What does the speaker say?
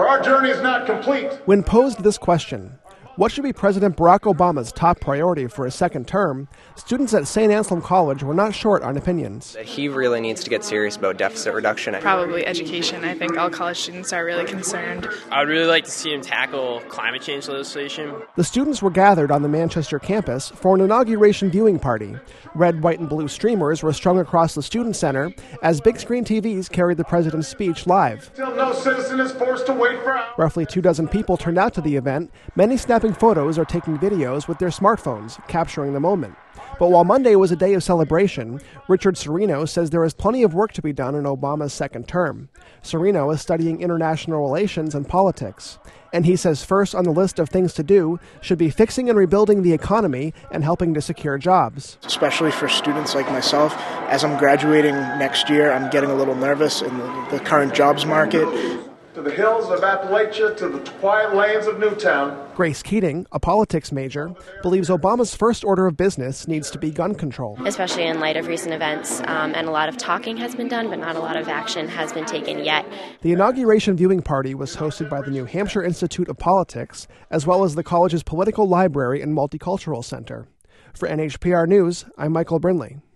For our journey is not complete. When posed this question, what should be President Barack Obama's top priority for his second term, students at St. Anselm College were not short on opinions. He really needs to get serious about deficit reduction. Probably education. I think all college students are really concerned. I would really like to see him tackle climate change legislation. The students were gathered on the Manchester campus for an inauguration viewing party. Red, white, and blue streamers were strung across the student center as big screen TVs carried the president's speech live. Still no citizen is forced to wait for hours. Roughly 24 people turned out to the event, many snapping photos or taking videos with their smartphones, capturing the moment. But while Monday was a day of celebration, Richard Serino says there is plenty of work to be done in Obama's second term. Serino is studying international relations and politics. And he says first on the list of things to do should be fixing and rebuilding the economy and helping to secure jobs. Especially for students like myself, as I'm graduating next year, I'm getting a little nervous in the current jobs market. To the hills of Appalachia, to the quiet lanes of Newtown. Grace Keating, a politics major, believes Obama's first order of business needs to be gun control. Especially in light of recent events, and a lot of talking has been done, but not a lot of action has been taken yet. The inauguration viewing party was hosted by the New Hampshire Institute of Politics, as well as the college's Political Library and Multicultural Center. For NHPR News, I'm Michael Brindley.